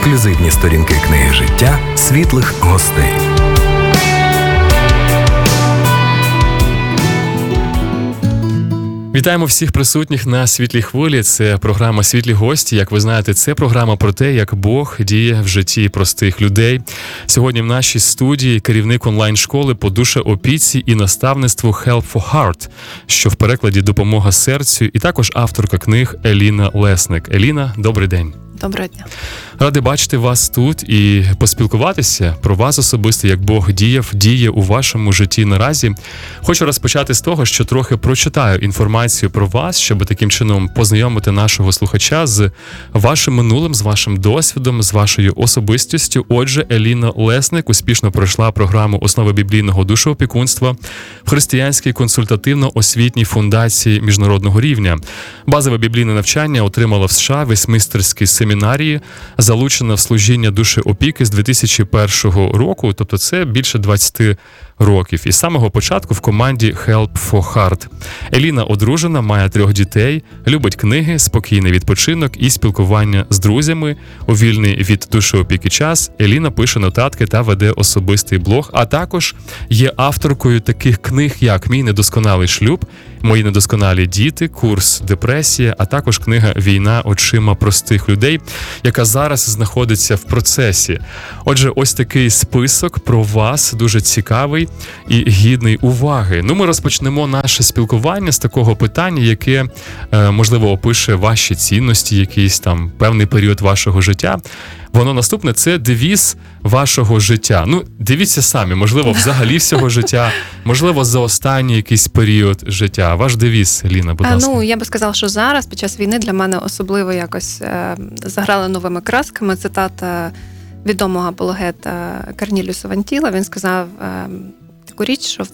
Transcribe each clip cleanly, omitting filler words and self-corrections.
ексклюзивні сторінки книги життя світлих гостей. Вітаємо всіх присутніх на «Світлій хвилі». Це програма «Світлі гості». Як ви знаєте, це програма про те, як Бог діє в житті простих людей. Сьогодні в нашій студії керівник онлайн-школи по душеопіці і наставництву Help for Heart, що в перекладі «Допомога серцю», і також авторка книг Еліна Лесник. Еліна, добрий день. Доброго дня. Радий бачити вас тут і поспілкуватися про вас особисто, як Бог діє у вашому житті наразі. Хочу розпочати з того, що трохи прочитаю інформацію про вас, щоб таким чином познайомити нашого слухача з вашим минулим, з вашим досвідом, з вашою особистістю. Отже, Еліна Лесник успішно пройшла програму «Основи біблійного душеопікунства» в Християнській консультативно-освітній фундації міжнародного рівня. Базове біблійне навчання отримала в США Вестмінстерській семінарії, залучена в служіння душеопіки з 2001 року, тобто це більше 20 років. І з самого початку в команді Help for Heart. Еліна одружена, має 3 дітей, любить книги, спокійний відпочинок і спілкування з друзями. У вільний від душеопіки час Еліна пише нотатки та веде особистий блог, а також є авторкою таких книг, як «Мій недосконалий шлюб», «Мої недосконалі діти», курс «Депресія», а також книга «Війна очима простих людей», яка зараз знаходиться в процесі. Отже, ось такий список про вас, дуже цікавий і гідний уваги. Ми розпочнемо наше спілкування з такого питання, яке, можливо, опише ваші цінності, якийсь там певний період вашого життя. Воно наступне – це девіз вашого життя. Дивіться самі, можливо, взагалі всього життя, можливо, за останній якийсь період життя. Ваш девіз, Ліна, будь ласка. Я би сказала, що зараз, під час війни, для мене особливо якось заграли новими красками. Цитата відомого апологета Корніліуса Вантіла. Він сказав таку річ, що в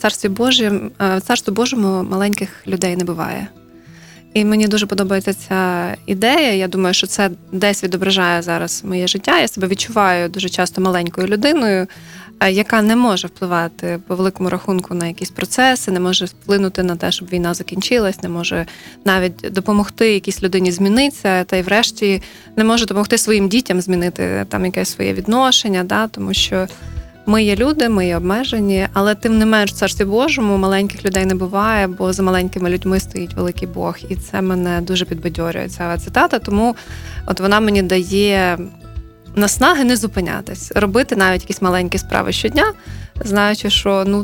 Царстві Божому маленьких людей не буває. І мені дуже подобається ця ідея. Я думаю, що це десь відображає зараз моє життя. Я себе відчуваю дуже часто маленькою людиною, яка не може впливати по великому рахунку на якісь процеси, не може вплинути на те, щоб війна закінчилась, не може навіть допомогти якійсь людині змінитися, та й врешті не може допомогти своїм дітям змінити там якесь своє відношення, тому що ми є люди, ми є обмежені, але тим не менш в Царстві Божому маленьких людей не буває, бо за маленькими людьми стоїть великий Бог. І це мене дуже підбадьорює, ця цитата. Тому от вона мені дає наснаги не зупинятись, робити навіть якісь маленькі справи щодня, знаючи, що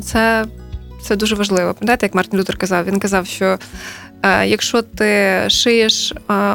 це дуже важливо. Пам'ятаєте, як Мартін Лютер казав? Він казав, що якщо ти шиєш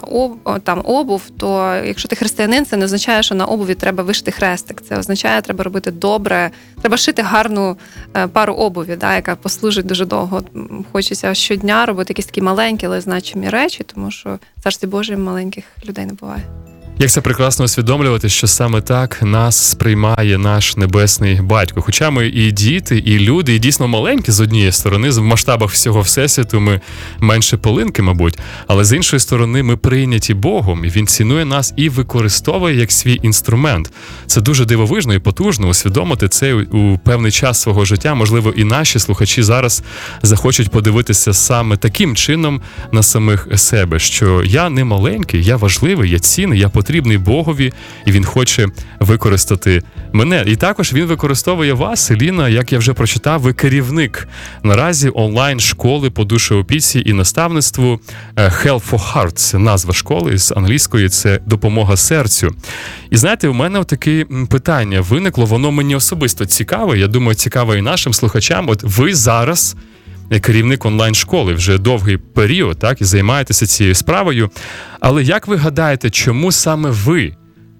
обув, то якщо ти християнин, це не означає, що на обуві треба вишити хрестик. Це означає, треба робити добре, треба шити гарну пару обуві, яка послужить дуже довго. Хочеться щодня робити якісь такі маленькі, але значимі речі, тому що в Царстві Божому маленьких людей не буває. Як це прекрасно усвідомлювати, що саме так нас сприймає наш Небесний Батько. Хоча ми і діти, і люди, і дійсно маленькі з однієї сторони, в масштабах всього Всесвіту ми менше пилинки, мабуть, але з іншої сторони ми прийняті Богом, і Він цінує нас і використовує як свій інструмент. Це дуже дивовижно і потужно усвідомити це у певний час свого життя. Можливо, і наші слухачі зараз захочуть подивитися саме таким чином на самих себе, що я не маленький, я важливий, я цінний, я потрібний Богові, і Він хоче використати мене. І також Він використовує вас, Еліна, як я вже прочитав, ви керівник наразі онлайн-школи по душеопіці і наставництву Help for Heart. Це назва школи, з англійської це «Допомога серцю». І знаєте, у мене таке питання виникло, воно мені особисто цікаве, я думаю, цікаве і нашим слухачам. От ви зараз керівник онлайн-школи вже довгий період, і займаєтеся цією справою. Але як ви гадаєте, чому саме ви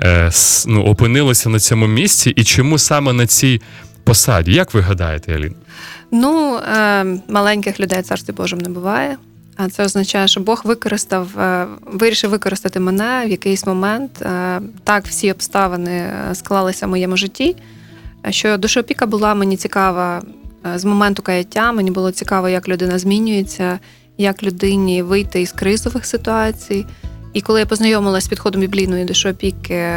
опинилися на цьому місці і чому саме на цій посаді? Як ви гадаєте, Еліна? Маленьких людей в Царстві Божому не буває. А це означає, що Бог вирішив використати мене в якийсь момент. Так всі обставини склалися в моєму житті, що душеопіка була мені цікава з моменту каяття. Мені було цікаво, як людина змінюється, як людині вийти із кризових ситуацій. І коли я познайомилася з підходом біблійної душеопіки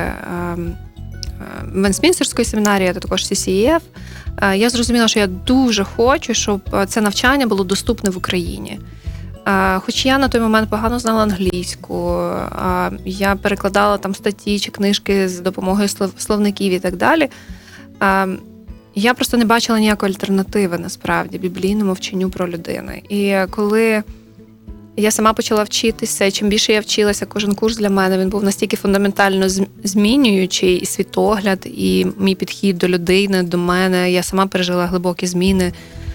Вестмінстерської семінарії, а також CCEF, я зрозуміла, що я дуже хочу, щоб це навчання було доступне в Україні. Хоч я на той момент погано знала англійську, я перекладала там статті чи книжки з допомогою словників і так далі. Я просто не бачила ніякої альтернативи, насправді, біблійному вченню про людину. І коли я сама почала вчитися, і чим більше я вчилася, кожен курс для мене, він був настільки фундаментально змінюючий, і світогляд, і мій підхід до людини, до мене. Я сама пережила глибокі зміни,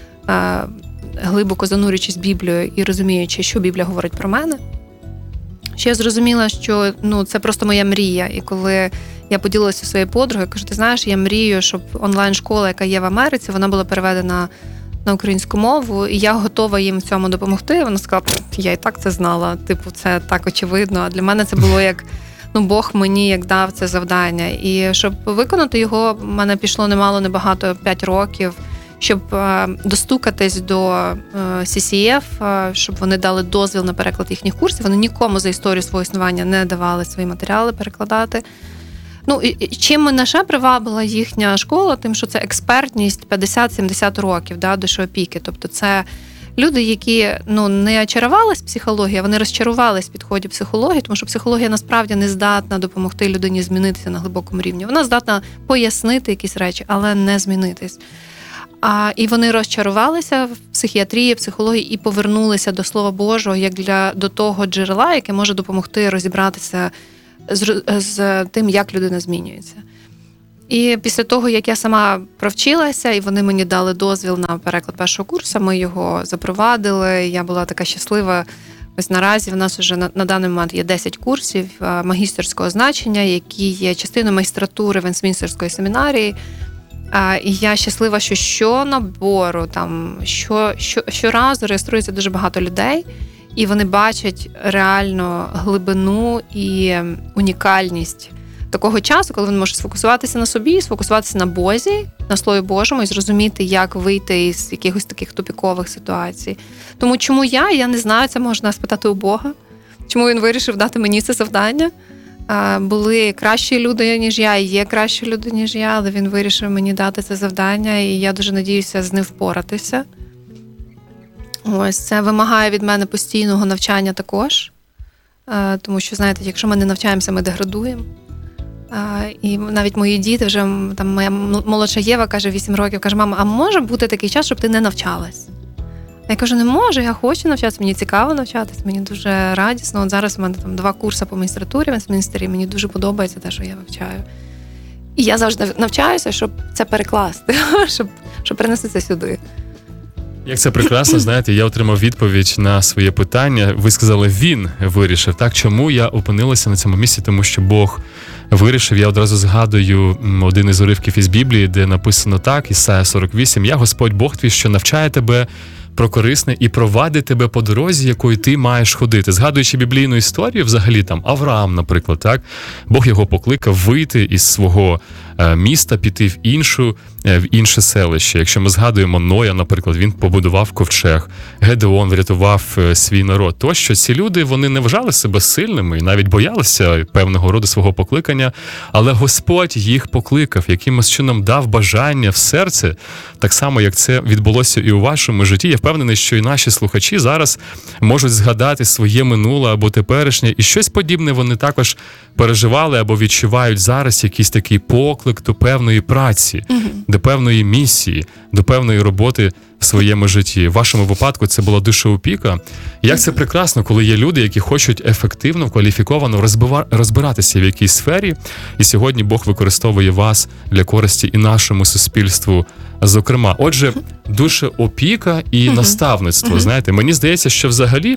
глибоко занурюючись в Біблію і розуміючи, що Біблія говорить про мене. Що я зрозуміла, що це просто моя мрія. І коли я поділилася своєю подругою, я кажу, ти знаєш, я мрію, щоб онлайн-школа, яка є в Америці, вона була переведена на українську мову, і я готова їм в цьому допомогти. Вона сказала, я і так це знала, це так очевидно. А для мене це було як, Бог мені як дав це завдання. І щоб виконати його, в мене пішло небагато, 5 років, щоб достукатись до CCF, щоб вони дали дозвіл на переклад їхніх курсів. Вони нікому за історію свого існування не давали свої матеріали перекладати. І чим мене ще привабила їхня школа, тим, що це експертність 50-70 років, душоопіки. Тобто це люди, які не очарувались психологією, вони розчарувались в підході психології, тому що психологія насправді не здатна допомогти людині змінитися на глибокому рівні. Вона здатна пояснити якісь речі, але не змінитись. І вони розчарувалися в психіатрії, психології і повернулися до Слова Божого як до того джерела, яке може допомогти розібратися з тим, як людина змінюється. І після того, як я сама провчилася, і вони мені дали дозвіл на переклад першого курсу, ми його запровадили, я була така щаслива. Ось наразі в нас вже на даний момент є 10 курсів магістерського значення, які є частиною магістратури Вестмінстерської семінарії. І я щаслива, що щонабору, щоразу реєструється дуже багато людей, і вони бачать реально глибину і унікальність такого часу, коли вони можуть сфокусуватися на собі, сфокусуватися на Бозі, на Слові Божому і зрозуміти, як вийти із якихось таких тупікових ситуацій. Тому чому я не знаю, це можна спитати у Бога. Чому він вирішив дати мені це завдання? Були кращі люди, ніж я, і є кращі люди, ніж я, але він вирішив мені дати це завдання, і я дуже надіюся з ним впоратися. Ось, це вимагає від мене постійного навчання також, тому що, знаєте, якщо ми не навчаємося, ми деградуємо. І навіть мої діти, вже моя молодша Єва каже, 8 років, каже, мама, а може бути такий час, щоб ти не навчалась? Я кажу, не можу, я хочу навчатися, мені цікаво навчатися, мені дуже радісно. От зараз у мене 2 курси по магістратурі в Вестмінстері, мені дуже подобається те, що я вивчаю. І я завжди навчаюся, щоб це перекласти, щоб принести це сюди. Як це прекрасно, знаєте, я отримав відповідь на своє питання. Ви сказали, він вирішив. Так, чому я опинилася на цьому місці? Тому що Бог вирішив. Я одразу згадую один із уривків із Біблії, де написано так, Ісая 48, «Я, Господь Бог твій, що навчає тебе про корисне і провадить тебе по дорозі, якою ти маєш ходити». Згадуючи біблійну історію, взагалі там Авраам, наприклад, так, Бог його покликав вийти із свого міста, піти в інше селище. Якщо ми згадуємо Ноя, наприклад, він побудував ковчег, Гедеон врятував свій народ. Тощо ці люди, вони не вважали себе сильними і навіть боялися певного роду свого покликання, але Господь їх покликав, якимось чином дав бажання в серце, так само, як це відбулося і у вашому житті. Я впевнений, що і наші слухачі зараз можуть згадати своє минуле або теперішнє, і щось подібне вони також переживали або відчувають зараз, якийсь такий поклик до певної праці, до певної місії, до певної роботи в своєму житті. В вашому випадку це була душоопіка. Як це прекрасно, коли є люди, які хочуть ефективно, кваліфіковано розбиратися в якійсь сфері, і сьогодні Бог використовує вас для користі і нашому суспільству, зокрема. Отже, душоопіка і наставництво. Знаєте, мені здається, що взагалі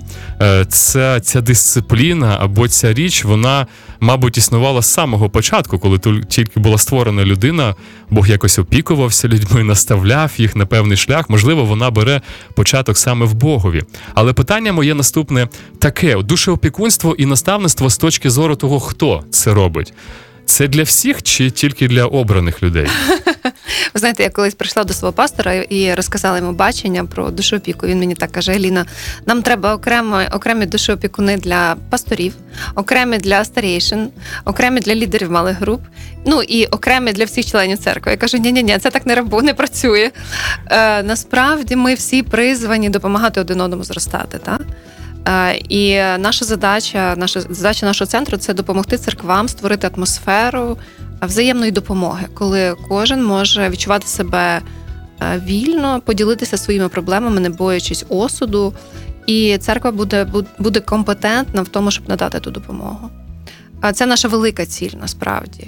ця дисципліна або ця річ, вона, мабуть, існувала з самого початку, коли тільки була створена людина, Бог якось опікувався людьми, наставляв їх на певний шлях. Можливо, вона бере початок саме в Богові. Але питання моє наступне таке: душеопікунство і наставництво з точки зору того, хто це робить. Це для всіх чи тільки для обраних людей? Ви знаєте, я колись прийшла до свого пастора і розказала йому бачення про душоопіку. Він мені так каже: Аліна, нам треба окремі душоопікуни для пасторів, окремі для старейшин, окремі для лідерів малих груп, і окремі для всіх членів церкви. Я кажу, ні, це так не працює. Насправді ми всі призвані допомагати один одному зростати, так? І наша задача нашого центру – це допомогти церквам створити атмосферу взаємної допомоги, коли кожен може відчувати себе вільно, поділитися своїми проблемами, не боячись осуду, і церква буде компетентна в тому, щоб надати ту допомогу. Це наша велика ціль, насправді.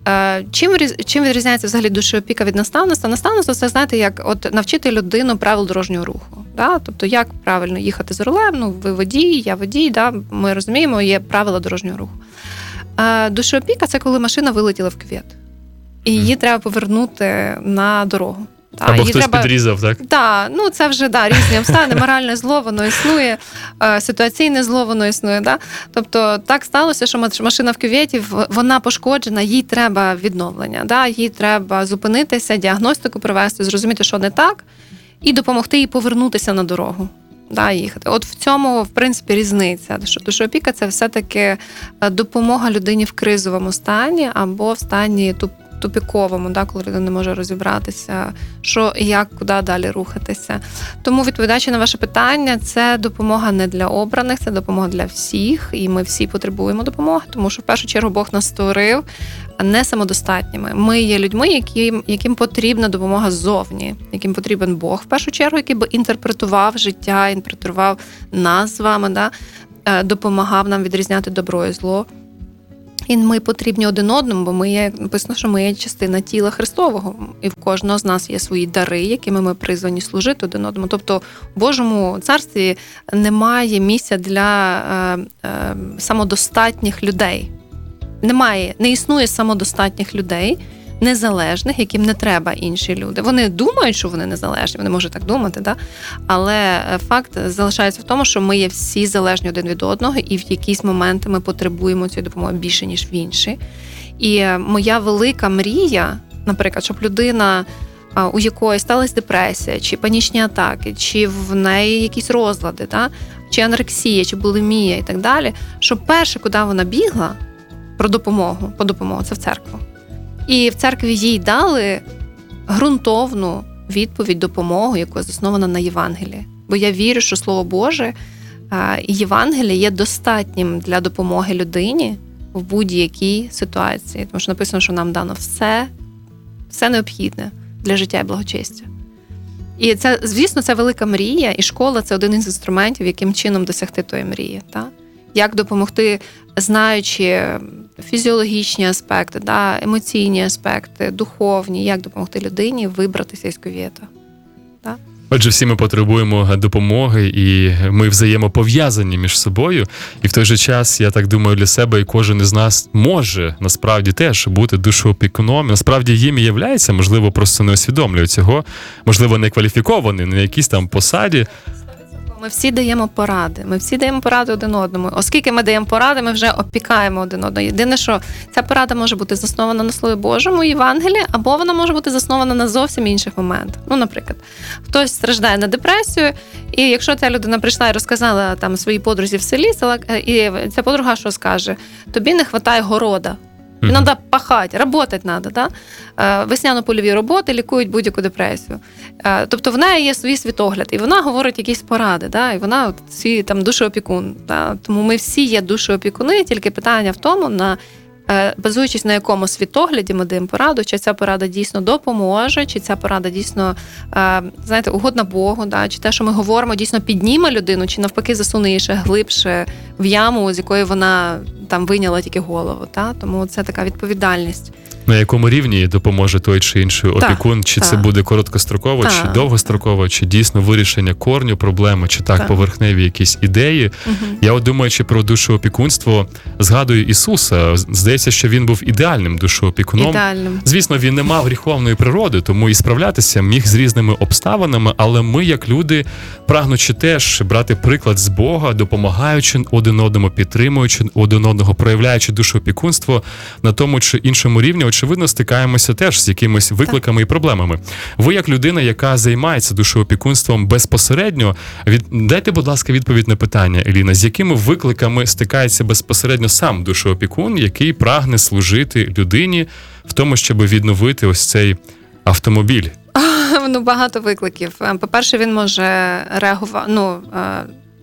Чим відрізняється взагалі душеопіка від наставництва? Наставництво – це, знаєте, як от навчити людину правил дорожнього руху. Да? Тобто, як правильно їхати за рулем, ну, ви водій, я водій, да? Ми розуміємо, є правила дорожнього руху. Душеопіка – це коли машина вилетіла в кювет. І її треба повернути на дорогу. Або хтось підрізав, так? Так, ну це вже різні обставини, моральне зло, воно існує, ситуаційне зло, воно існує. Да? Тобто так сталося, що машина в кюветі, вона пошкоджена, їй треба відновлення, да? Їй треба зупинитися, діагностику провести, зрозуміти, що не так, і допомогти їй повернутися на дорогу. Да, їхати. От в цьому, в принципі, різниця. Душеопіка – це все-таки допомога людині в кризовому стані або в стані тупіковому, да, коли людина не може розібратися, що і як, куди далі рухатися. Тому, відповідаючи на ваше питання, це допомога не для обраних, це допомога для всіх, і ми всі потребуємо допомоги, тому що, в першу чергу, Бог нас створив не самодостатніми. Ми є людьми, яким потрібна допомога ззовні, яким потрібен Бог, в першу чергу, який би інтерпретував життя, інтерпретував нас з вами, да, допомагав нам відрізняти добро і зло. І ми потрібні один одному, бо написано, що ми є частина тіла Христового. І в кожного з нас є свої дари, якими ми призвані служити один одному. Тобто в Божому царстві немає місця для самодостатніх людей. Не існує самодостатніх людей, незалежних, яким не треба інші люди. Вони думають, що вони незалежні, вони можуть так думати, да? Але факт залишається в тому, що ми є всі залежні один від одного, і в якісь моменти ми потребуємо цієї допомоги більше, ніж в інші. І моя велика мрія, наприклад, щоб людина, у якої сталася депресія, чи панічні атаки, чи в неї якісь розлади, да? Чи анорексія, чи булімія і так далі, щоб перше, куди вона бігла по допомогу, це в церкву. І в церкві їй дали ґрунтовну відповідь, допомогу, яка заснована на Євангелії. Бо я вірю, що Слово Боже і Євангеліє є достатнім для допомоги людині в будь-якій ситуації. Тому що написано, що нам дано все необхідне для життя і благочестя. І це, звісно, це велика мрія, і школа – це один із інструментів, яким чином досягти тої мрії. Так? Як допомогти, знаючи фізіологічні аспекти, да, емоційні аспекти, духовні, як допомогти людині вибратися із кювета. Да? Отже, всі ми потребуємо допомоги, і ми взаємопов'язані між собою. І в той же час, я так думаю, для себе і кожен із нас може насправді теж бути душеопікуном. Насправді їм і являється, можливо, просто не усвідомлює цього, можливо, не кваліфікований, на якійсь там посаді. Ми всі даємо поради один одному. Оскільки ми даємо поради, ми вже опікаємо один одного. Єдине, що ця порада може бути заснована на Слові Божому, Євангелії, або вона може бути заснована на зовсім інших моментах. Ну, наприклад, хтось страждає на депресію, і якщо ця людина прийшла і розказала там своїй подрузі в селі, і ця подруга що скаже? Тобі не вистачає города. Треба пахати, працювати треба. Да? Весняно-польові роботи лікують будь-яку депресію. Тобто в неї є свій світогляд, і вона говорить якісь поради, да? І вона свій там душеопікун. Да? Тому ми всі є душеопікуни, тільки питання в тому, базуючись на якому світогляді ми даємо пораду, чи ця порада дійсно допоможе, чи ця порада дійсно, знаєте, угодна Богу, да? Чи те, що ми говоримо, дійсно підніме людину, чи навпаки засуне її ще глибше в яму, з якої вона там вийняла тільки голову. Да? Тому це така відповідальність. На якому рівні допоможе той чи інший опікун, чи це буде короткостроково, чи довгостроково, чи дійсно вирішення корню проблеми, чи поверхневі якісь ідеї. Я от думаючи про душеопікунство, згадую Ісуса. Здається, що він був ідеальним душеопікуном. Звісно, він не мав гріховної природи, тому і справлятися міг з різними обставинами, але ми, як люди, прагнучи теж брати приклад з Бога, допомагаючи один одному, підтримуючи один одного, проявляючи душеопікунство на тому чи іншому рівні, очевидно, стикаємося теж з якимись викликами і проблемами. Ви, як людина, яка займається душеопікунством безпосередньо, дайте, будь ласка, відповідь на питання, Еліна, з якими викликами стикається безпосередньо сам душеопікун, який прагне служити людині в тому, щоб відновити ось цей автомобіль? Багато викликів. По-перше, він може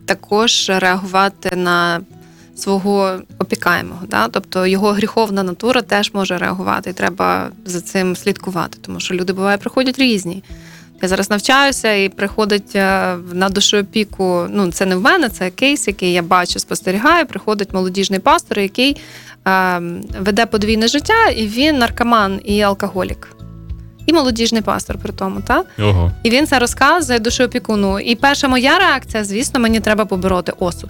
також реагувати на свого опікаємого. Да? Тобто його гріховна натура теж може реагувати, і треба за цим слідкувати, тому що люди, буває, приходять різні. Я зараз навчаюся і приходить на душоопіку, це не в мене, це кейс, який я бачу, спостерігаю, приходить молодіжний пастор, який веде подвійне життя, і він наркоман і алкоголік. І молодіжний пастор при тому, так? Ого. І він це розказує душоопікуну. І перша моя реакція, звісно, мені треба побороти осуд.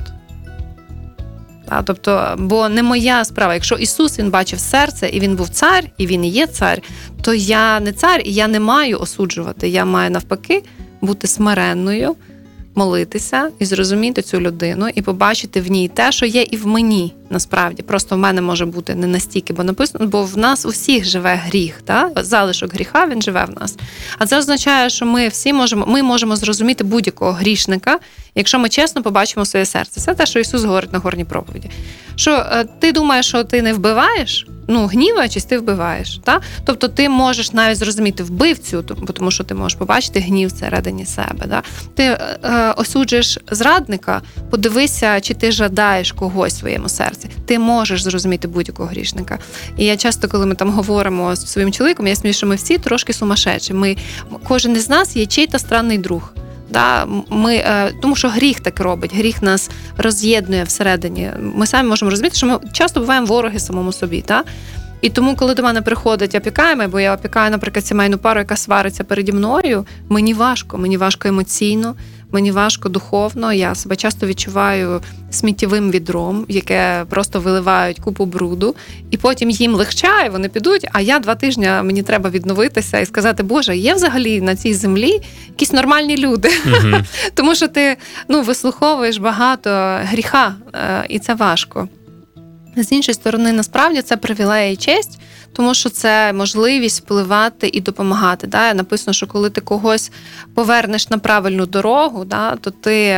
Тобто, бо не моя справа. Якщо Ісус, Він бачив серце, і Він був цар, і Він і є цар, то я не цар, і я не маю осуджувати. Я маю, навпаки, бути смиренною, молитися і зрозуміти цю людину, і побачити в ній те, що є і в мені, насправді. Просто в мене може бути не настільки, бо написано, бо в нас усіх живе гріх, залишок гріха, він живе в нас. А це означає, що ми можемо зрозуміти будь-якого грішника, якщо ми чесно побачимо своє серце. Це те, що Ісус говорить на Горній проповіді. Що ти думаєш, що ти не вбиваєш, гніваючись, ти вбиваєш. Тобто ти можеш навіть зрозуміти вбивцю, тому що ти можеш побачити гнів всередині себе. Ти осуджуєш зрадника, подивися, чи ти жадаєш когось в своєму серці. Ти можеш зрозуміти будь-якого грішника. І я часто, коли ми там говоримо з своїм чоловіком, я смію, що ми всі трошки сумасшедші. Кожен із нас є чий-то странний друг. Тому що гріх так робить, гріх нас роз'єднує всередині. Ми самі можемо розуміти, що ми часто буваємо вороги самому собі. І тому, коли до мене приходить опікаємий, бо я опікаю, наприклад, сімейну пару, яка свариться переді мною, мені важко емоційно, мені важко духовно, я себе часто відчуваю сміттєвим відром, в яке просто виливають купу бруду, і потім їм легчає, вони підуть, а я 2 тижні, мені треба відновитися і сказати, Боже, є взагалі на цій землі якісь нормальні люди. Uh-huh. Тому що ти вислуховуєш багато гріха, і це важко. З іншої сторони, насправді, це привілей і честь, тому що це можливість впливати і допомагати. Написано, що коли ти когось повернеш на правильну дорогу, то ти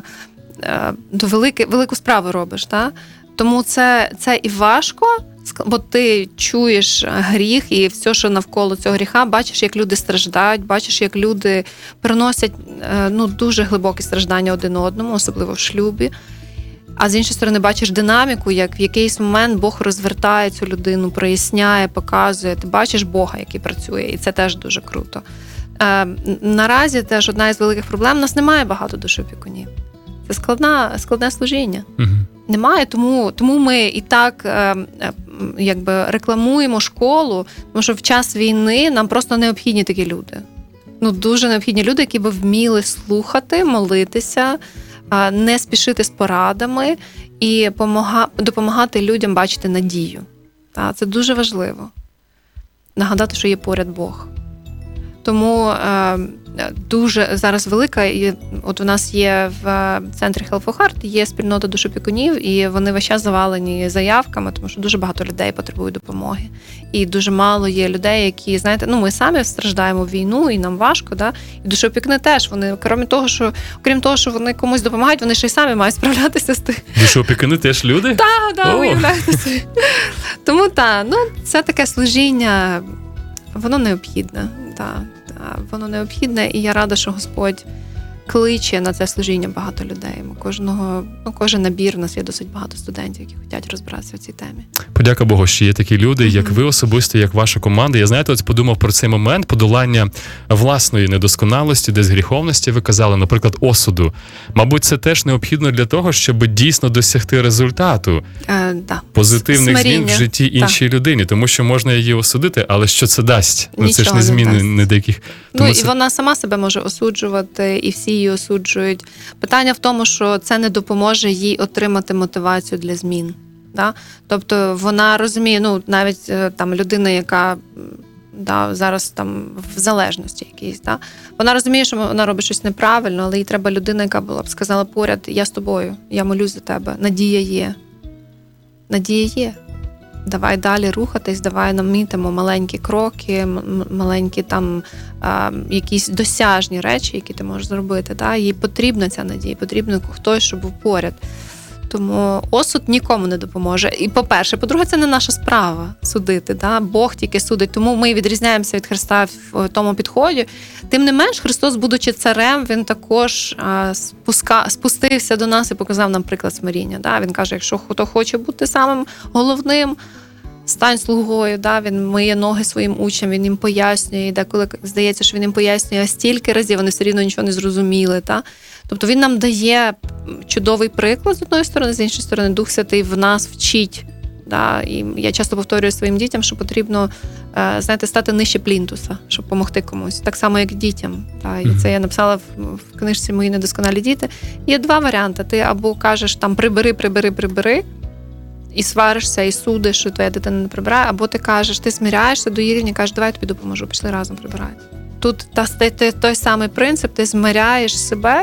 велику справу робиш. Тому це і важко, бо ти чуєш гріх і все, що навколо цього гріха, бачиш, як люди страждають, бачиш, як люди приносять дуже глибокі страждання один одному, особливо в шлюбі. А з іншої сторони, бачиш динаміку, як в якийсь момент Бог розвертає цю людину, проясняє, показує. Ти бачиш Бога, який працює, і це теж дуже круто. Наразі теж одна із великих проблем, у нас немає багато душоопікунів. Це складне служіння. Угу. Немає, тому ми і так рекламуємо школу, тому що в час війни нам просто необхідні такі люди. Дуже необхідні люди, які би вміли слухати, молитися, не спішити з порадами і допомагати людям бачити надію. Це дуже важливо. Нагадати, що є поряд Бог. Тому дуже зараз велика, і от у нас є в центрі Help for Heart, є спільнота душоопікунів, і вони весь час завалені заявками, тому що дуже багато людей потребують допомоги. І дуже мало є людей, які, знаєте, ми самі страждаємо в війну, і нам важко, і душоопікуни теж, вони, окрім того, що вони комусь допомагають, вони ще й самі мають справлятися з тим. Душоопікуни теж люди? Так, уявляєте собі. Тому це таке служіння, воно необхідне, воно необхідне, і я рада, що Господь кличе на це служіння багато людей. Кожен набір, у нас є досить багато студентів, які хочуть розбиратися в цій темі. Подяка Богу, що є такі люди, як ви особисто, як ваша команда. Я, подумав про цей момент подолання власної недосконалості, десь гріховності, ви казали, наприклад, осуду. Мабуть, це теж необхідно для того, щоб дійсно досягти результату, позитивних змін в житті іншій людині, тому що можна її осудити, але що це дасть? Це ж не зміни не деяких. І вона сама себе може осуджувати, і всі її осуджують. Питання в тому, що це не допоможе їй отримати мотивацію для змін. Тобто вона розуміє, навіть там людина, яка зараз там в залежності якійсь, вона розуміє, що вона робить щось неправильно, але їй треба людина, яка була б сказала поряд, я з тобою, я молюсь за тебе, надія є. Надія є. Давай далі рухатись, давай намітимо маленькі кроки, маленькі там якісь досяжні речі, які ти можеш зробити. Їй потрібна ця надія, потрібно хтось, щоб був поряд. Тому осуд нікому не допоможе. І, по-перше, по-друге, це не наша справа судити. Да? Бог тільки судить. Тому ми відрізняємося від Христа в тому підході. Тим не менш, Христос, будучи царем, він також спустився до нас і показав нам приклад смиріння. Да? Він каже, якщо хто хоче бути самим головним, стань слугою. Да? Він миє ноги своїм учням, він їм пояснює. І деколи здається, що він їм пояснює стільки разів, вони все рівно нічого не зрозуміли. Да? Тобто він нам дає чудовий приклад з одної сторони, з іншої сторони, Дух Святий в нас вчить. Да? І я часто повторюю своїм дітям, що потрібно, стати нижче плінтуса, щоб допомогти комусь. Так само, як дітям. Да? І це я написала в книжці «Мої недосконалі діти». Є два варіанти. Ти або кажеш, там, прибери, і сваришся, і судиш, що твоя дитина не прибирає, або ти кажеш, ти змиряєшся до її рівня, кажеш, давай я тобі допоможу, пішли разом прибирати. Тут той самий принцип, ти змиряєш себе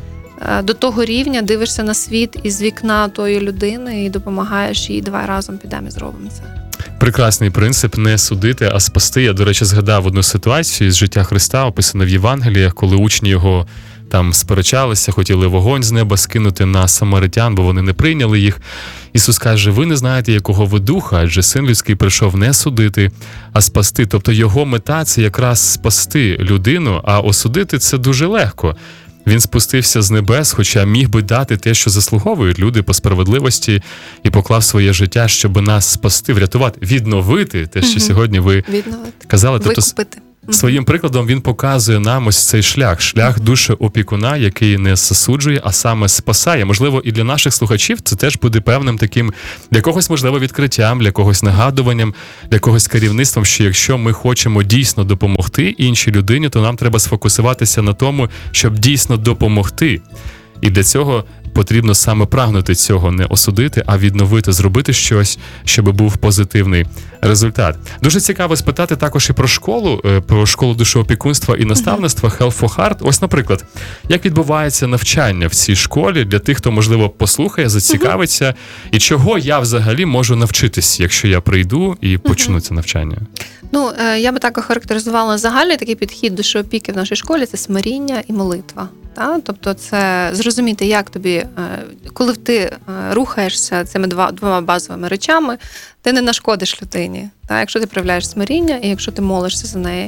до того рівня, дивишся на світ із вікна тої людини і допомагаєш їй, давай разом підемо і зробимо це. Прекрасний принцип не судити, а спасти. Я, до речі, згадав одну ситуацію з життя Христа, описану в Євангеліях, коли учні його там сперечалися, хотіли вогонь з неба скинути на самаритян, бо вони не прийняли їх. Ісус каже, ви не знаєте, якого ви духа, адже Син людський прийшов не судити, а спасти. Тобто його мета – це якраз спасти людину, а осудити – це дуже легко. Він спустився з небес, хоча міг би дати те, що заслуговують люди по справедливості, і поклав своє життя, щоб нас спасти, врятувати, відновити те, що сьогодні ви казали. Викупити. Своїм прикладом він показує нам ось цей шлях душеопікуна, який не засуджує, а саме спасає. Можливо, і для наших слухачів це теж буде певним таким, для когось, можливо, відкриттям, для когось нагадуванням, для когось керівництвом, що якщо ми хочемо дійсно допомогти іншій людині, то нам треба сфокусуватися на тому, щоб дійсно допомогти. І для цього потрібно саме прагнути цього, не осудити, а відновити, зробити щось, щоб був позитивний результат. Дуже цікаво спитати також і про школу душеопікунства і наставництва Help for Heart. Ось, наприклад, як відбувається навчання в цій школі для тих, хто, можливо, послухає, зацікавиться, і чого я взагалі можу навчитись, якщо я прийду і почну це навчання? Я би так охарактеризувала загальний такий підхід душеопіки в нашій школі – це смиріння і молитва. Тобто це зрозуміти, як тобі, коли ти рухаєшся цими двома базовими речами, ти не нашкодиш людині. Якщо ти проявляєш смиріння і якщо ти молишся за неї.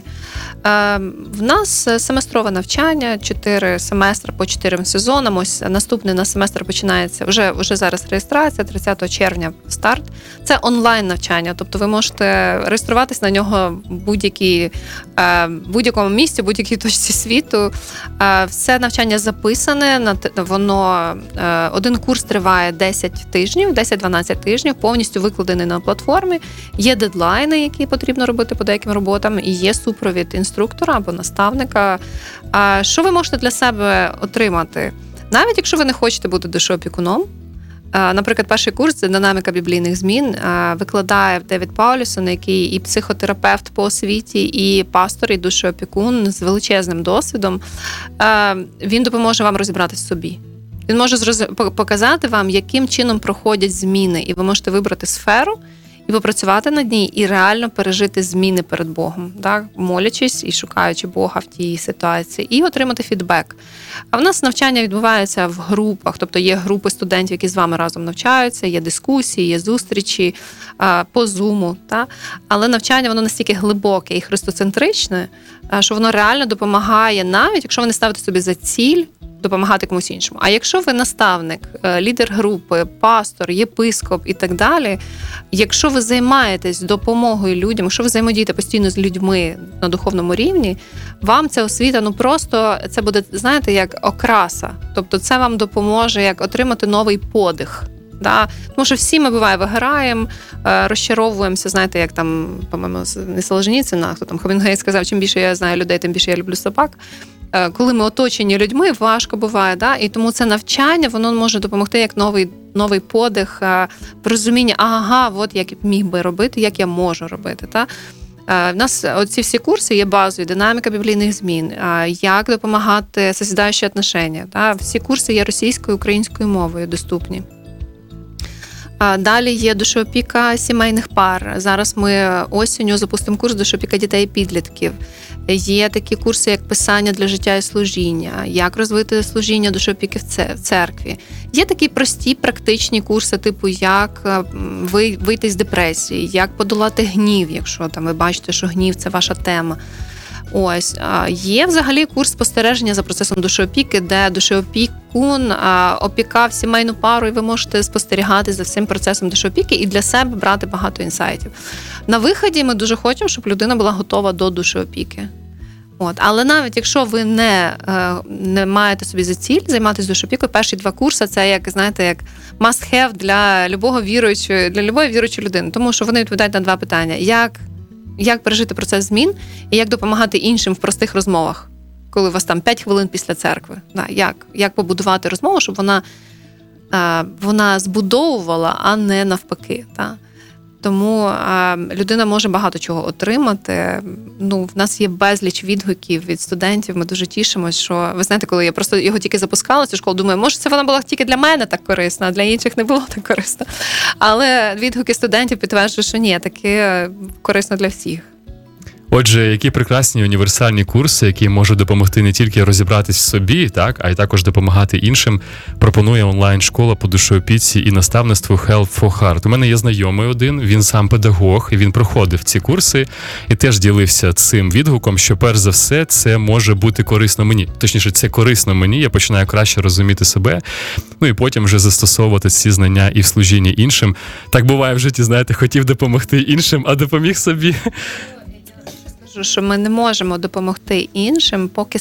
В нас семестрове навчання, 4 семестри по 4 сезонам. Ось наступний на семестр починається, вже зараз реєстрація, 30 червня старт. Це онлайн навчання, тобто ви можете реєструватись на нього в будь-якому місці, в будь-якій точці світу. Все навчання записане, один курс триває 10 тижнів, 10-12 тижнів, повністю викладений на платформі. Є дедлайни, які потрібно робити по деяким роботам, і є супровід інструктора або наставника. Що ви можете для себе отримати? Навіть якщо ви не хочете бути душеопікуном, наприклад, перший курс це «Динаміка біблійних змін» викладає Девід Паулюсон, який і психотерапевт по освіті, і пастор, і душеопікун з величезним досвідом. Він допоможе вам розібратися в собі. Він може показати вам, яким чином проходять зміни, і ви можете вибрати сферу і попрацювати над ній, і реально пережити зміни перед Богом, так? Молячись і шукаючи Бога в тій ситуації, і отримати фідбек. А в нас навчання відбувається в групах, тобто є групи студентів, які з вами разом навчаються, є дискусії, є зустрічі по Zoom, так? Але навчання, воно настільки глибоке і христоцентричне, що воно реально допомагає, навіть якщо ви не ставите собі за ціль допомагати комусь іншому. А якщо ви наставник, лідер групи, пастор, єпископ і так далі, якщо ви займаєтесь допомогою людям, якщо ви взаємодієте постійно з людьми на духовному рівні, вам ця освіта, просто це буде, знаєте, як окраса. Тобто це вам допоможе як отримати новий подих. Да? Тому що всі ми, буває, вигораємо, розчаровуємося, знаєте, як там, по-моєму, не Солженіцин, а хто там, Хемінгуей сказав, чим більше я знаю людей, тим більше я люблю собак. Коли ми оточені людьми, важко буває, да? І тому це навчання, воно може допомогти як новий подих, розуміння, от як я міг би робити, як я можу робити. Та? В нас оці всі курси є базою, динаміка біблійних змін, як допомагати созидаючі отношення. Та? Всі курси є російською, українською мовою доступні. Далі є душеопіка сімейних пар. Зараз ми осінню запустимо курс душеопіка дітей і підлітків. Є такі курси, як писання для життя і служіння, як розвити служіння душеопіки в церкві. Є такі прості практичні курси, типу як вийти з депресії, як подолати гнів, якщо там ви бачите, що гнів – це ваша тема. Ось, є взагалі курс спостереження за процесом душеопіки, де душеопікун опікав сімейну пару, і ви можете спостерігати за всім процесом душеопіки і для себе брати багато інсайтів. На виході ми дуже хочемо, щоб людина була готова до душеопіки. Але навіть якщо ви не маєте собі за ціль займатися душеопікою, перші 2 курси – це як must-have для любої віруючої людини, тому що вони відповідають на 2 питання. Як пережити процес змін і як допомагати іншим в простих розмовах, коли у вас там 5 хвилин після церкви. Як побудувати розмову, щоб вона збудовувала, а не навпаки. Тому людина може багато чого отримати. В нас є безліч відгуків від студентів, ми дуже тішимось, що, ви знаєте, коли я просто його тільки запускала, цю школу, думаю, може це вона була тільки для мене так корисна, а для інших не було так корисно. Але відгуки студентів підтверджують, що ні, таки корисно для всіх. Отже, які прекрасні універсальні курси, які можуть допомогти не тільки розібратись в собі, а й також допомагати іншим, пропонує онлайн-школа по душеопіці і наставництву Help for Heart. У мене є знайомий один, він сам педагог, і він проходив ці курси і теж ділився цим відгуком, що перш за все це може бути корисно мені. Точніше, це корисно мені, я починаю краще розуміти себе, і потім вже застосовувати ці знання і в служінні іншим. Так буває в житті, знаєте, хотів допомогти іншим, а допоміг собі. Що ми не можемо допомогти іншим, поки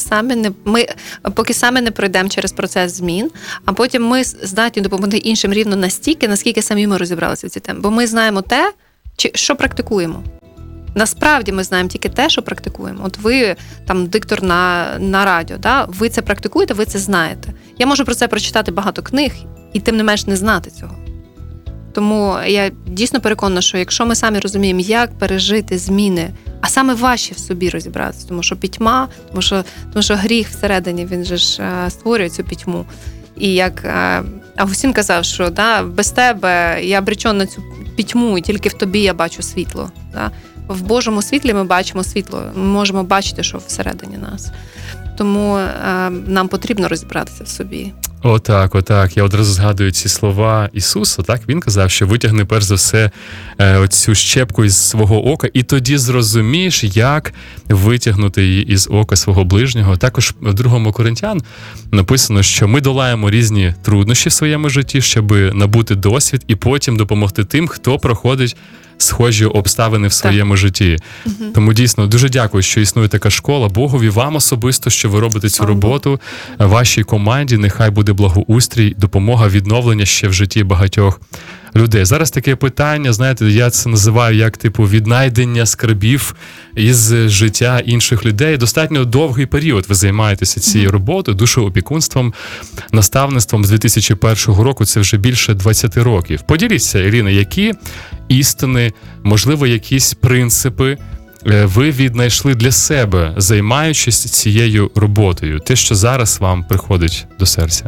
самі не пройдемо через процес змін, а потім ми здатні допомогти іншим рівно настільки, наскільки самі ми розібралися в цій темі. Бо ми знаємо те, що практикуємо. Насправді ми знаємо тільки те, що практикуємо. От ви там диктор на радіо, ви це практикуєте, ви це знаєте. Я можу про це прочитати багато книг і тим не менш не знати цього. Тому я дійсно переконана, що якщо ми самі розуміємо, як пережити зміни, а саме важче в собі розібратися, тому що пітьма, тому що гріх всередині, він же ж створює цю пітьму. І як Августин казав, що без тебе я обречен на цю пітьму, і тільки в тобі я бачу світло. В Божому світлі ми бачимо світло, ми можемо бачити, що всередині нас. Тому нам потрібно розібратися в собі. Отак. Я одразу згадую ці слова Ісуса, так? Він казав, що витягни перш за все оцю щепку із свого ока, і тоді зрозумієш, як витягнути її із ока свого ближнього. Також в 2 Коринтян написано, що ми долаємо різні труднощі в своєму житті, щоб набути досвід і потім допомогти тим, хто проходить схожі обставини в своєму житті. Тому дійсно дуже дякую, що існує така школа. Богові, вам особисто, що ви робите цю роботу, вашій команді, нехай буде благоустрій, допомога, відновлення ще в житті багатьох людей. Зараз таке питання, знаєте, я це називаю як віднайдення скарбів із життя інших людей. Достатньо довгий період ви займаєтеся цією роботою, душеопікунством, наставництвом з 2001 року, це вже більше 20 років. Поділіться, Ірина, які істини, можливо, якісь принципи ви віднайшли для себе, займаючись цією роботою? Те, що зараз вам приходить до серця.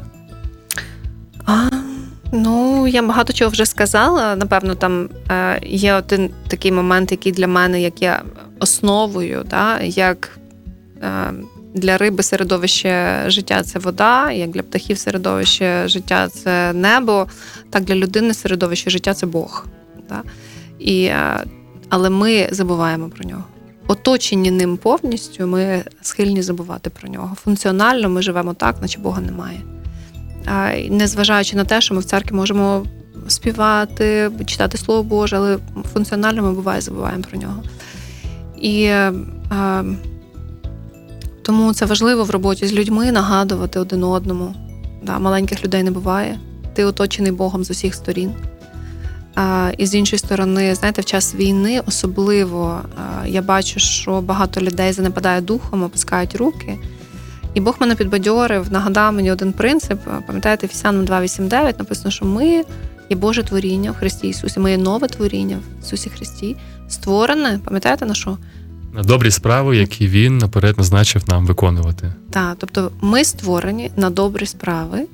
Я багато чого вже сказала. Напевно, там є один такий момент, який для мене, як є основою, як для риби середовище життя – це вода, як для птахів середовище життя – це небо, так для людини середовище життя – це Бог. Але ми забуваємо про нього. Оточені ним повністю, ми схильні забувати про нього. Функціонально ми живемо так, наче Бога немає. Незважаючи на те, що ми в церкві можемо співати, читати Слово Боже, але функціонально ми буває забуваємо про нього. І тому це важливо в роботі з людьми нагадувати один одному. Маленьких людей не буває. Ти оточений Богом з усіх сторін. І з іншої сторони, знаєте, в час війни особливо я бачу, що багато людей занепадає духом, опускають руки. І Бог мене підбадьорив, нагадав мені один принцип. Пам'ятаєте, Ефесянам 2:8-9 написано, що ми є Боже творіння в Христі Ісусі. Ми є нове творіння в Ісусі Христі. Створене, пам'ятаєте на що? На добрі справи, які Він наперед назначив нам виконувати. Так, тобто ми створені на добрі справи,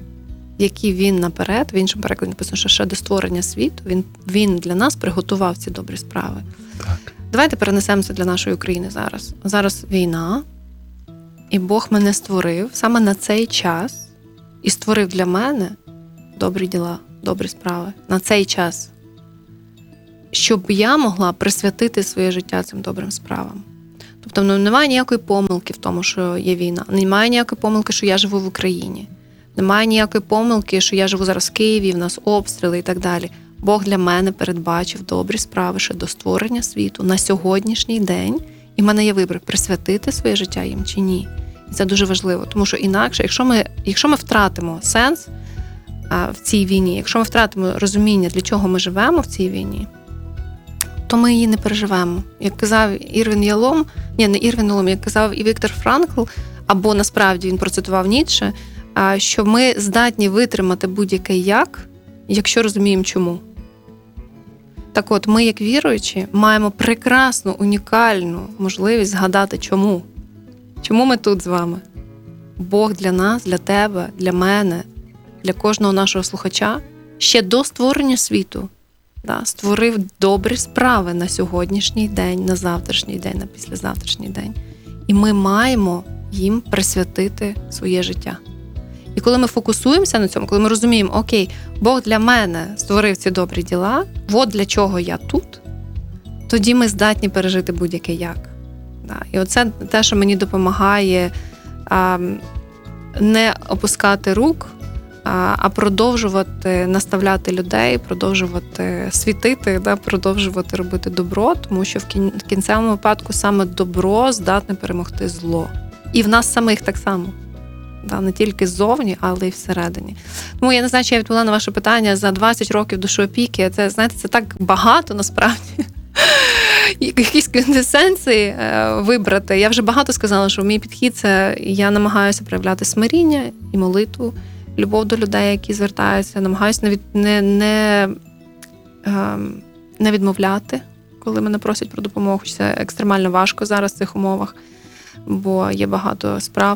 які він наперед, в іншому перекладі написано, що ще до створення світу, він для нас приготував ці добрі справи. Так. Давайте перенесемося для нашої України зараз. Зараз війна, і Бог мене створив саме на цей час і створив для мене добрі діла, добрі справи на цей час, щоб я могла присвятити своє життя цим добрим справам. Тобто немає ніякої помилки в тому, що є війна, немає ніякої помилки, що я живу в Україні, немає ніякої помилки, що я живу зараз в Києві, в нас обстріли і так далі. Бог для мене передбачив добрі справи ще до створення світу на сьогоднішній день, і в мене є вибір, присвятити своє життя їм чи ні. І це дуже важливо, тому що інакше, якщо ми втратимо сенс в цій війні, якщо ми втратимо розуміння, для чого ми живемо в цій війні, то ми її не переживемо. Як казав Ірвін Ялом, як казав і Віктор Франкл, або насправді він процитував Ніцше, що ми здатні витримати будь-яке якщо розуміємо чому. Так от, ми, як віруючі, маємо прекрасну, унікальну можливість згадати чому. Чому ми тут з вами? Бог для нас, для тебе, для мене, для кожного нашого слухача ще до створення світу створив добрі справи на сьогоднішній день, на завтрашній день, на післязавтрашній день. І ми маємо їм присвятити своє життя. І коли ми фокусуємося на цьому, коли ми розуміємо, окей, Бог для мене створив ці добрі діла, от для чого я тут, тоді ми здатні пережити будь-яке як. І оце те, що мені допомагає не опускати рук, а продовжувати наставляти людей, продовжувати світити, продовжувати робити добро, тому що в кінцевому випадку саме добро здатне перемогти зло. І в нас самих так само. Не тільки ззовні, але й всередині. Тому я не знаю, чи я відповіла на ваше питання за 20 років душоопіки. Це, знаєте, це так багато насправді. Якісь квінтесенції вибрати. Я вже багато сказала, що мій підхід – це я намагаюся проявляти смиріння і молитву, любов до людей, які звертаються, намагаюся не відмовляти, коли мене просять про допомогу. Це екстремально важко зараз в цих умовах, бо є багато справ.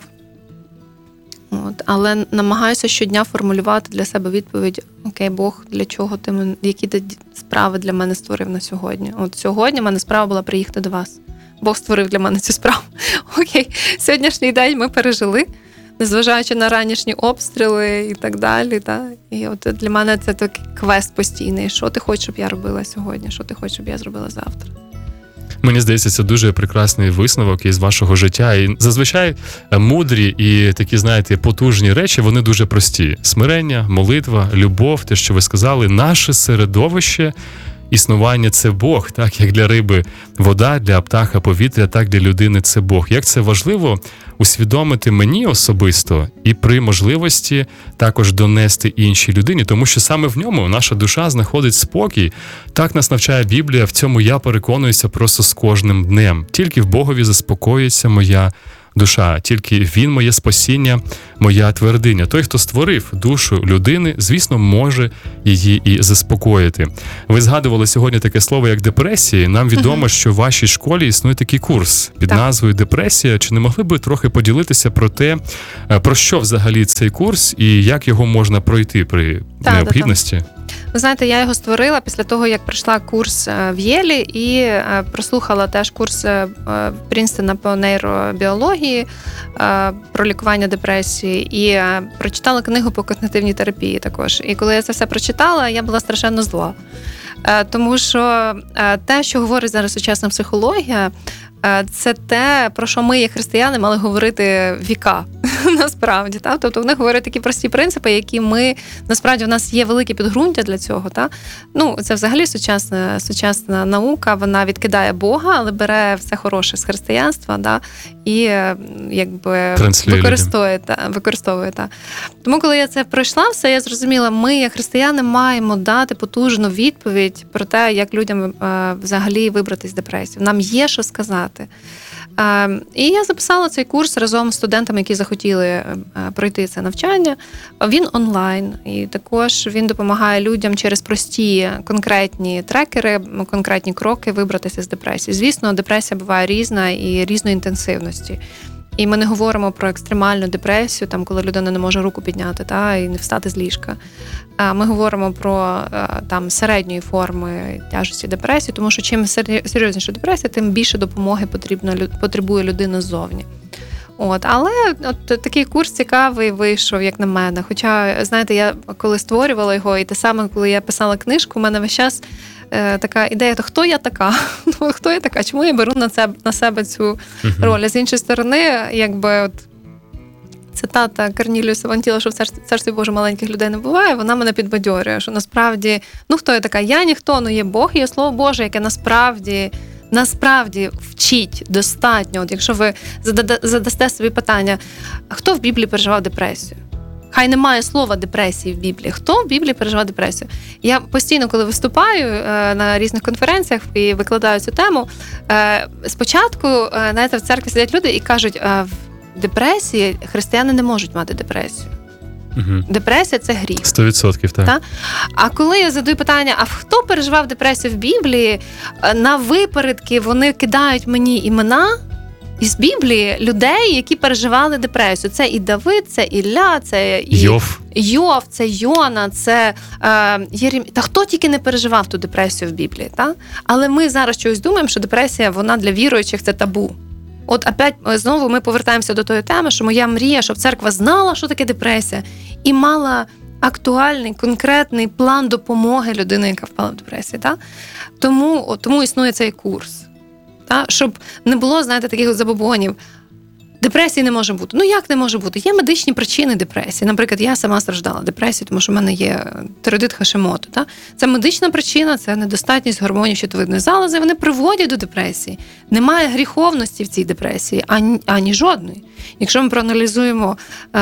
Але намагаюся щодня формулювати для себе відповідь: окей, Бог, для чого які ти справи для мене створив на сьогодні? От сьогодні в мене справа була приїхати до вас. Бог створив для мене цю справу. Окей, сьогоднішній день ми пережили, незважаючи на ранішні обстріли і так далі. І от для мене це такий квест постійний. Що ти хочеш, щоб я робила сьогодні? Що ти хочеш, щоб я зробила завтра? Мені здається, це дуже прекрасний висновок із вашого життя. І зазвичай мудрі і такі, знаєте, потужні речі, вони дуже прості. Смирення, молитва, любов, те, що ви сказали, наше середовище, існування – це Бог, так, як для риби вода, для птаха повітря, так для людини – це Бог. Як це важливо усвідомити мені особисто і при можливості також донести іншій людині, тому що саме в ньому наша душа знаходить спокій. Так нас навчає Біблія, в цьому я переконуюся просто з кожним днем. Тільки в Богові заспокоїться моя душа, тільки Він моє спасіння, моя твердиня. Той, хто створив душу людини, звісно, може її і заспокоїти. Ви згадували сьогодні таке слово, як депресія. Нам відомо, що в вашій школі існує такий курс під назвою «Депресія». Чи не могли б ви трохи поділитися про те, про що взагалі цей курс і як його можна пройти при необхідності? Ви знаєте, я його створила після того, як пройшла курс в Єлі і прослухала теж курс Прінстона по нейробіології про лікування депресії і прочитала книгу по когнитивній терапії також. І коли я це все прочитала, я була страшенно зла. Тому що те, що говорить зараз сучасна психологія, це те, про що ми, як християни, мали говорити віка, насправді. Та? Тобто вони говорять такі прості принципи, які ми, насправді, в нас є велике підґрунтя для цього. Та? Ну, це взагалі сучасна наука, вона відкидає Бога, але бере все хороше з християнства, да? І якби використовує. Та. Тому, коли я це пройшла все, я зрозуміла, ми, як християни, маємо дати потужну відповідь про те, як людям взагалі вибратися з депресії. Нам є що сказати. І я записала цей курс разом з студентами, які захотіли пройти це навчання. Він онлайн, і також він допомагає людям через прості конкретні трекери, конкретні кроки вибратися з депресії. Звісно, депресія буває різна і різної інтенсивності. І ми не говоримо про екстремальну депресію, там, коли людина не може руку підняти і не встати з ліжка. Ми говоримо про там, середньої форми тяжкості депресії, тому що чим серйозніша депресія, тим більше допомоги потребує людина ззовні. Але такий курс цікавий вийшов, як на мене. Хоча, знаєте, я коли створювала його, і те саме, коли я писала книжку, у мене весь час така ідея, то хто я така? Хто я така? Чому я беру на себе цю роль? А з іншої сторони, якби цитата Корніліуса Вантіла, що в царстві Боже маленьких людей не буває, вона мене підбадьорює, що насправді, хто я така? Я ніхто, є Бог, є Слово Боже, яке насправді вчить достатньо. Якщо ви задасте собі питання, хто в Біблії переживав депресію? Хай немає слова депресії в Біблії. Хто в Біблії переживав депресію? Я постійно, коли виступаю на різних конференціях і викладаю цю тему, спочатку, знаєте, в церкві сидять люди і кажуть, в депресії християни не можуть мати депресію. Депресія – це гріх. 100%, так. А коли я задаю питання, а хто переживав депресію в Біблії, на випередки вони кидають мені імена із Біблії людей, які переживали депресію. Це і Давид, це Ілля, це і Йов, це Йона, це Єремія. Та хто тільки не переживав ту депресію в Біблії, так? Але ми зараз чогось думаємо, що депресія, вона для віруючих – це табу. Опять знову ми повертаємося до тої теми, що моя мрія, щоб церква знала, що таке депресія, і мала актуальний, конкретний план допомоги людини, яка впала в депресію. Так? Тому існує цей курс. Так? Щоб не було, знаєте, таких забобонів. Депресії не може бути. Як не може бути? Є медичні причини депресії. Наприклад, я сама страждала депресією, тому що в мене є тиреоїдит Хашимото. Так? Це медична причина, це недостатність гормонів щитовидної залози. Вони приводять до депресії. Немає гріховності в цій депресії, ані жодної. Якщо ми проаналізуємо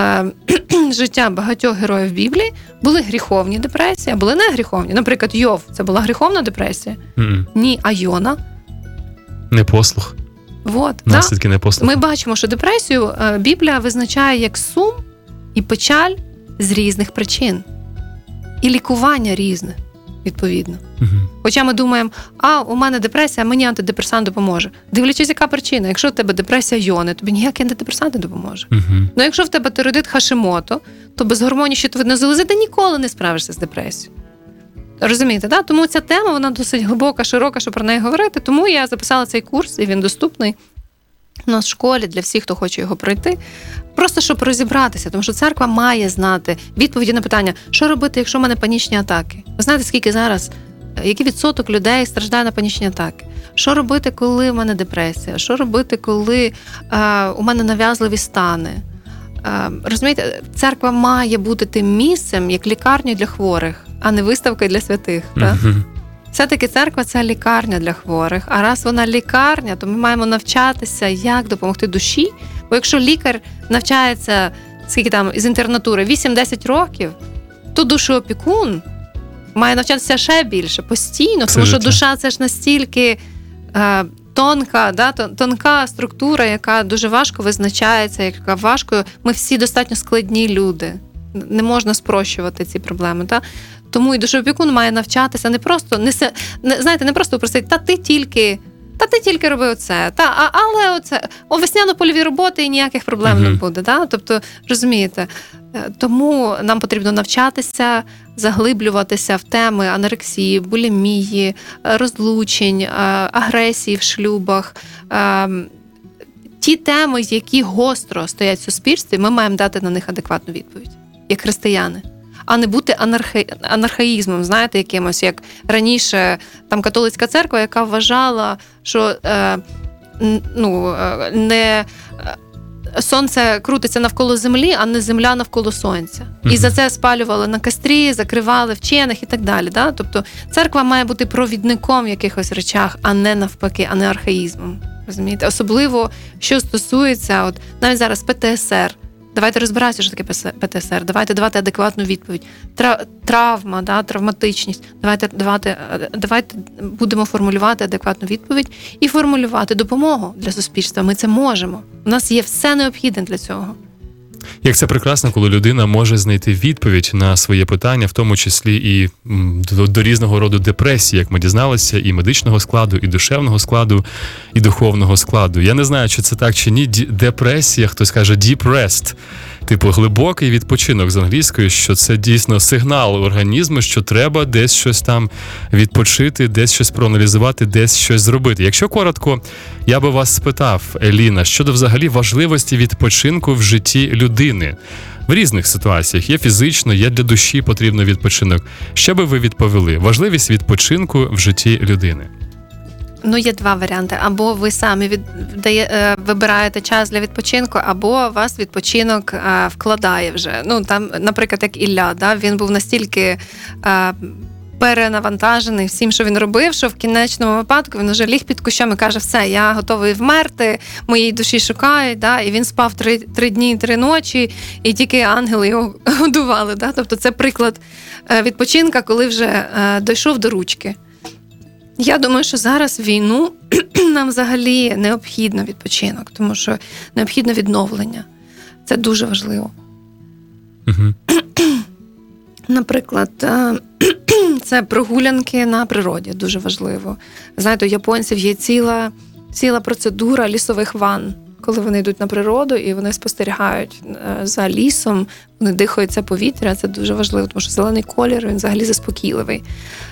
життя багатьох героїв Біблії, були гріховні депресії, а були не гріховні. Наприклад, Йов – це була гріховна депресія? Ні, а Йона? Непослух. Наслідки непослуху. Ми бачимо, що депресію Біблія визначає як сум і печаль з різних причин. І лікування різне, відповідно. Хоча ми думаємо, у мене депресія, мені антидепресант допоможе. Дивлячись, яка причина. Якщо в тебе депресія Йони, тобі ніякий антидепресант не допоможе. Якщо в тебе тиреоїдит Хашимото, то без гормонів щитовидної залози ти ніколи не справишся з депресією. Розумієте, так? Тому ця тема, вона досить глибока, широка, щоб про неї говорити. Тому я записала цей курс, і він доступний у нас в школі для всіх, хто хоче його пройти. Просто, щоб розібратися, тому що церква має знати відповіді на питання, що робити, якщо в мене панічні атаки. Ви знаєте, скільки зараз, який відсоток людей страждає на панічні атаки? Що робити, коли в мене депресія? Що робити, коли у мене нав'язливі стани? Розумієте, церква має бути тим місцем, як лікарнею для хворих, а не виставкою для святих. Так? Все-таки церква – це лікарня для хворих. А раз вона лікарня, то ми маємо навчатися, як допомогти душі. Бо якщо лікар навчається, із інтернатури 8-10 років, то душоопікун має навчатися ще більше, постійно. Тому що душа – це ж настільки тонка структура, яка дуже важко визначається, яка важко. Ми всі достатньо складні люди. Не можна спрощувати ці проблеми. Та? Тому і душоопікун має навчатися не просто, не просто просити, ти тільки роби оце, але оце, весняно-польові роботи і ніяких проблем не буде. Та? Тобто, розумієте, тому нам потрібно навчатися, заглиблюватися в теми анорексії, булімії, розлучень, агресії в шлюбах. Ті теми, які гостро стоять в суспільстві, ми маємо дати на них адекватну відповідь, як християни. А не бути анархаїзмом, знаєте, якимось, як раніше там католицька церква, яка вважала, що сонце крутиться навколо землі, а не земля навколо сонця. І за це спалювали на кострі, закривали вчених і так далі. Да? Тобто церква має бути провідником в якихось речах, а не навпаки, а не архаїзмом. Розумієте? Особливо, що стосується, навіть зараз ПТСР. Давайте розбиратися, що таке ПТСР. Давайте давати адекватну відповідь. Травма, травматичність. Давайте будемо формулювати адекватну відповідь і формулювати допомогу для суспільства. Ми це можемо. У нас є все необхідне для цього. Як це прекрасно, коли людина може знайти відповідь на своє питання, в тому числі і до різного роду депресії, як ми дізналися, і медичного складу, і душевного складу, і духовного складу. Я не знаю, чи це так чи ні. Депресія, хтось каже deep rest, типу глибокий відпочинок з англійської, що це дійсно сигнал організму, що треба десь щось там відпочити, десь щось проаналізувати, десь щось зробити. Якщо коротко, я би вас спитав, Еліна, щодо взагалі важливості відпочинку в житті людини. В різних ситуаціях. Є фізично, є для душі потрібно відпочинок. Що би ви відповіли? Важливість відпочинку в житті людини. Ну, є два варіанти. Або ви самі вибираєте час для відпочинку, або вас відпочинок вкладає вже. Ну, там, наприклад, як Ілля, да? Він був настільки перенавантажений всім, що він робив, що в кінечному випадку він вже ліг під кущом і каже, все, я готовий вмерти, моїй душі шукають, да? І він спав 3 дні, 3 ночі, і тільки ангели його годували. Да? Тобто це приклад відпочинка, коли вже дійшов до ручки. Я думаю, що зараз в війну нам взагалі необхідно відпочинок, тому що необхідно відновлення. Це дуже важливо. Угу. Наприклад, це прогулянки на природі, дуже важливо. Знаєте, у японців є ціла процедура лісових ванн, коли вони йдуть на природу і вони спостерігають за лісом, вони дихають це повітря, це дуже важливо, тому що зелений колір, він взагалі заспокійливий.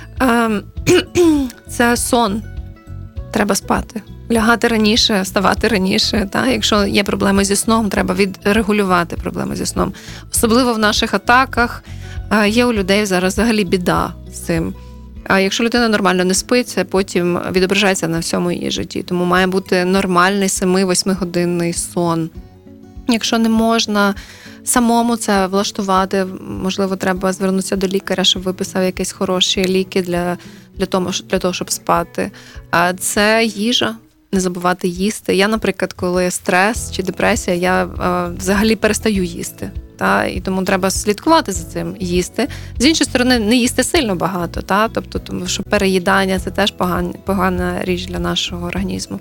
Це сон. Треба спати. Лягати раніше, вставати раніше. Та? Якщо є проблеми зі сном, треба відрегулювати проблеми зі сном. Особливо в наших атаках є у людей зараз взагалі біда з цим. А якщо людина нормально не спить, це потім відображається на всьому її житті. Тому має бути нормальний 7-8 годинний сон. Якщо не можна самому це влаштувати, можливо, треба звернутися до лікаря, щоб виписав якісь хороші ліки для того, щоб спати. А це їжа, не забувати їсти. Я, наприклад, коли стрес чи депресія, я взагалі перестаю їсти. Та? І тому треба слідкувати за цим, їсти. З іншої сторони, не їсти сильно багато, та? Тобто, тому що переїдання – це теж погана річ для нашого організму.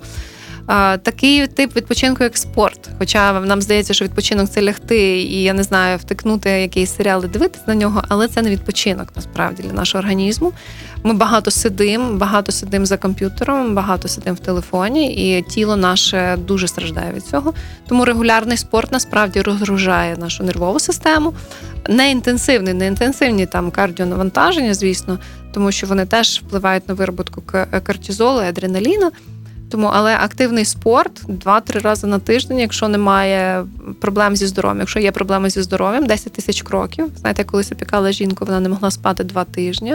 Такий тип відпочинку, як спорт. Хоча нам здається, що відпочинок – це лягти і, я не знаю, втикнути якийсь серіал і дивитися на нього, але це не відпочинок, насправді, для нашого організму. Ми багато сидимо за комп'ютером, багато сидимо в телефоні, і тіло наше дуже страждає від цього. Тому регулярний спорт, насправді, розгружає нашу нервову систему. Не інтенсивні там кардіонавантаження, звісно, тому що вони теж впливають на вироботку кортизолу і адреналіну. Але активний спорт 2-3 рази на тиждень, якщо немає проблем зі здоров'ям. Якщо є проблеми зі здоров'ям, 10 тисяч кроків. Знаєте, я колись опікала жінку, вона не могла спати 2 тижні.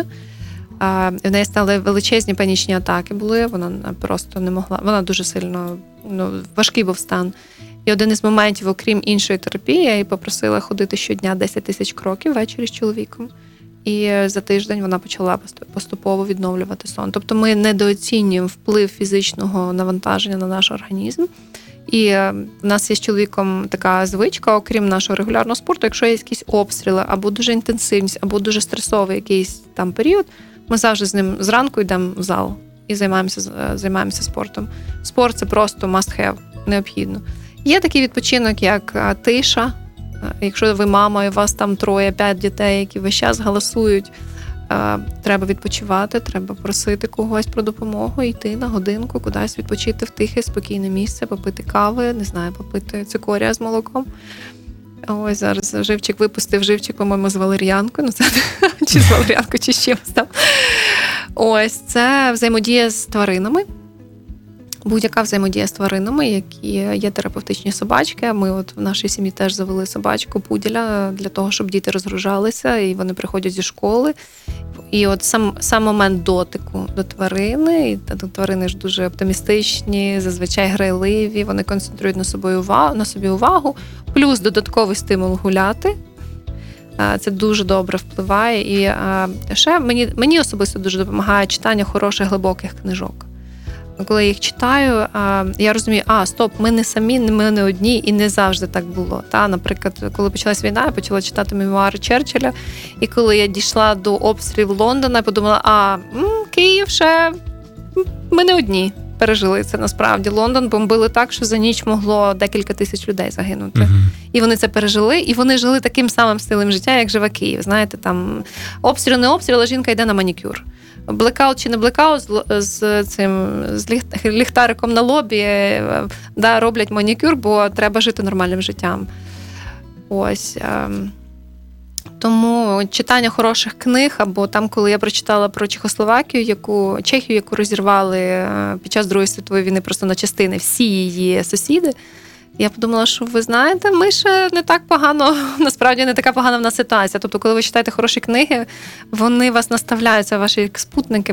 В неї стали величезні панічні атаки були, вона просто не могла, вона дуже сильно, важкий був стан. І один із моментів, окрім іншої терапії, я її попросила ходити щодня 10 тисяч кроків ввечері з чоловіком. І за тиждень вона почала поступово відновлювати сон. Тобто ми недооцінюємо вплив фізичного навантаження на наш організм. І в нас є з чоловіком така звичка, окрім нашого регулярного спорту, якщо є якісь обстріли, або дуже інтенсивність, або дуже стресовий якийсь там період, ми завжди з ним зранку йдемо в зал і займаємося спортом. Спорт – це просто must have, необхідно. Є такий відпочинок, як тиша. Якщо ви мама, і у вас там 3-5 дітей, які весь час галасують, треба відпочивати, треба просити когось про допомогу, йти на годинку, кудись відпочити в тихе, спокійне місце, попити кави, не знаю, попити цикорія з молоком. Ось зараз Живчик випустив по-моєму, з валер'янкою, чи з валер'янкою, чи з чимось там. Ось, це взаємодія з тваринами. Будь-яка взаємодія з тваринами, які є терапевтичні собачки. Ми в нашій сім'ї теж завели собачку, пуділя, для того, щоб діти розгружалися, і вони приходять зі школи. І сам момент дотику до тварини, і тварини ж дуже оптимістичні, зазвичай грайливі, вони концентрують на собі увагу, плюс додатковий стимул гуляти. Це дуже добре впливає. І ще мені особисто дуже допомагає читання хороших, глибоких книжок. Коли я їх читаю, я розумію, стоп, ми не самі, ми не одні, і не завжди так було. Наприклад, коли почалась війна, я почала читати мемуари Черчилля, і коли я дійшла до обстрілів Лондона, я подумала, Київ ще, ми не одні. пережили це насправді. Лондон бомбили так, що за ніч могло декілька тисяч людей загинути. І вони це пережили, і вони жили таким самим стилем життя, як живе Київ. Знаєте, там обстріл, не обстріл, а жінка йде на манікюр. Блекаут чи не блекаут, з ліхтариком на лобі, роблять манікюр, бо треба жити нормальним життям. Ось. Тому читання хороших книг, або там, коли я прочитала про Чехію, яку розірвали під час Другої світової війни просто на частини всі її сусіди, я подумала, що ви знаєте, ми ще не так погано, насправді не така погана в нас ситуація. Тобто, коли ви читаєте хороші книги, вони вас наставляють, це ваші спутники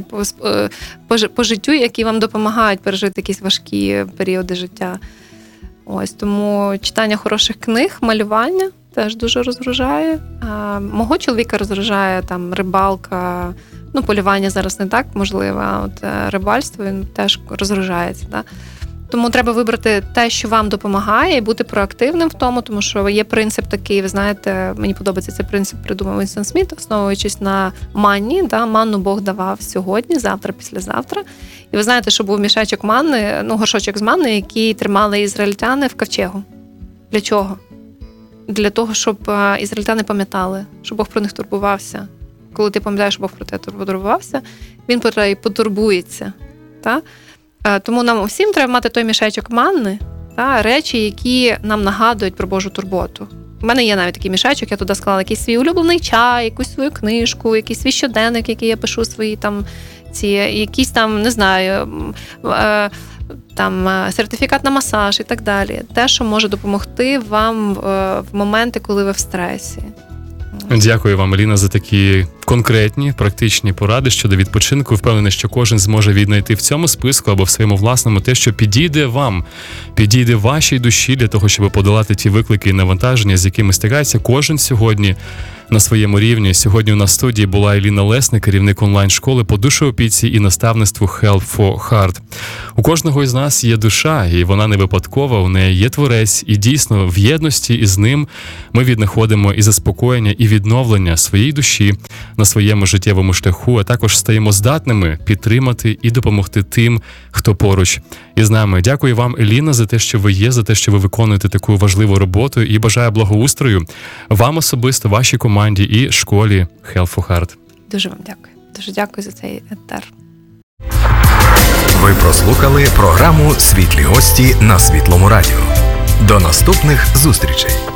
по життю, які вам допомагають пережити якісь важкі періоди життя. Ось, тому читання хороших книг, малювання теж дуже розгружає. Мого чоловіка розгружає там рибалка, полювання зараз не так можливо, а от рибальство він теж розгружається. Да? Тому треба вибрати те, що вам допомагає, і бути проактивним в тому що є принцип такий, ви знаєте, мені подобається цей принцип, придумав Вінстон Сміт, основуючись на манні, манну Бог давав сьогодні, завтра, післязавтра. І ви знаєте, що був мішечок манни, горшочок з манни, який тримали ізраїльтяни в ковчегу. Для чого? Для того, щоб ізраїльтяни пам'ятали, що Бог про них турбувався. Коли ти пам'ятаєш, що Бог про тебе турбувався, він про тебе потурбується. Так? Тому нам усім треба мати той мішечок манни, речі, які нам нагадують про Божу турботу. У мене є навіть такий мішечок, я туди склала якийсь свій улюблений чай, якусь свою книжку, якийсь свій щоденник, який я пишу свої якісь там, не знаю, сертифікат на масаж і так далі. Те, що може допомогти вам в моменти, коли ви в стресі. Дякую вам, Аліна, за такі конкретні, практичні поради щодо відпочинку. Впевнений, що кожен зможе віднайти в цьому списку або в своєму власному те, що підійде вам, підійде вашій душі для того, щоб подолати ті виклики і навантаження, з якими стикається кожен сьогодні на своєму рівні. Сьогодні у нас в студії була Аліна Лесник, керівник онлайн-школи по душоопіці і наставництву Help for Heart. У кожного із нас є душа, і вона не випадкова, у неї є творець, і дійсно в єдності із ним ми віднаходимо і заспокоєння, і відновлення своєї душі на своєму життєвому шляху, а також стаємо здатними підтримати і допомогти тим, хто поруч із нами. Дякую вам, Еліна, за те, що ви є, за те, що ви виконуєте таку важливу роботу, і бажаю благоустрою вам особисто, вашій команді і школі Help for Heart. Дуже вам дякую. Дуже дякую за цей етер. Ви прослухали програму «Світлі гості» на Світлому радіо. До наступних зустрічей!